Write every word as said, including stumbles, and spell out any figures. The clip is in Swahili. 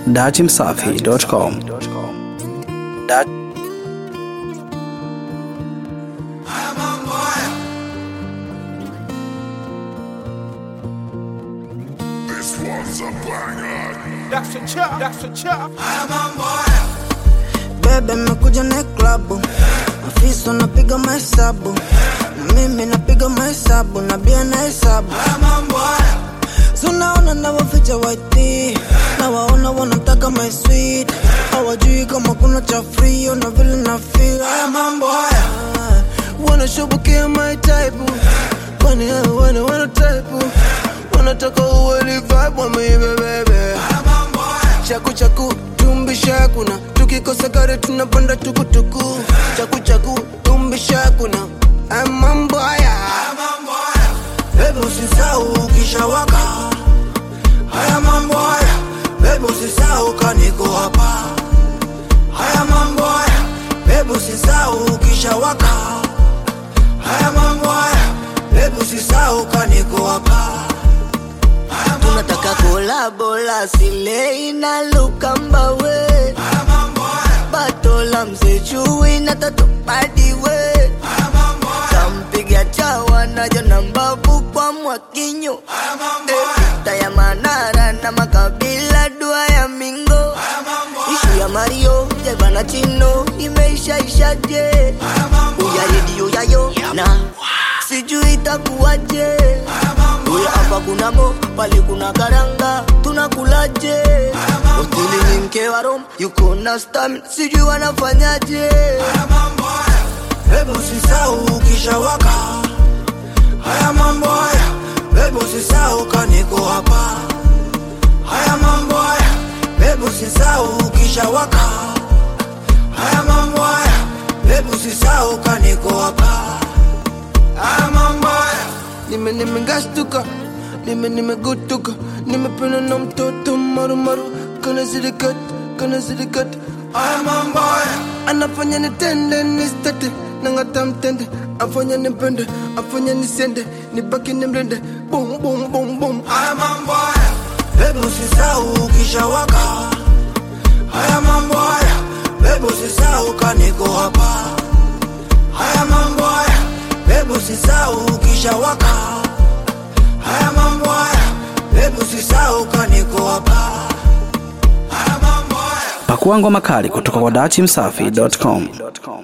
dati msafi dot com. Dat That's a chop, that's a chop. Bebe mekuja na klabu, afisa napiga mahesabu, na mimi napiga mahesabu, na bia na hesabu. So naona na waficha white, na waona wanataka my sweet. Hawajui kama kuna cha free, na vile na feel. Haya mambo haya, wanna shobokia my type. Kwani hao wana wana type, wanataka uweli vibe wa mimi bebe. Chaku chaku tumbi shakuna, tukikosa gari tunapanda tukutuku. Chaku chaku tumbi shakuna, haya mambo haya. Bebe usisahau ukishawaka. Haya mambo haya, bebe usisahau kaniko hapa. Haya mambo haya, bebe usisahau ukishawaka. Haya mambo haya, bebe usisahau kaniko hapa. Tunataka kolabo la sile inaluka mbawe. Haya mambo haya, batola msechui na tatupadi we. Kampiga chawa na jana mbabu kwa mwakinyo. Eta ya Manara na makabila dua ya Mingo. Ishu ya Mario, Jebana Chino, imeisha isha je. Uya redio ya yo, na sijui itakuwaje. Uya hapa kuna mo, pali kuna karanga, tunakulaje. Hoteli ni mke wa Rome, yuko na stamina, sijui wanafanyaje. Bebe usisahau ukishawaka. Haya mambo haya, bebe usisahau kaniko hapa. Haya mambo haya, bebe usisahau ukishawaka. Haya mambo haya, bebe usisahau kaniko hapa. Haya mambo haya, nime nime gastuka, nime nime gutuka, nime pena na mtoto maru maru, kana zilikat, kana zilikat. Haya mambo haya, anafanya nitende nistate. Nangata mtende, afanya nipende, afanya nisende, nibaki nimrende. Boom, boom, boom, boom. Haya mambo haya, bebe usisahau ukishawaka. Haya mambo haya, bebe usisahau kaniko hapa. Haya mambo haya, bebe usisahau ukishawaka. Haya mambo haya, bebe usisahau kaniko hapa. Haya mambo haya. Pakua ngoma kali kutoka kwa dati msafi dot com.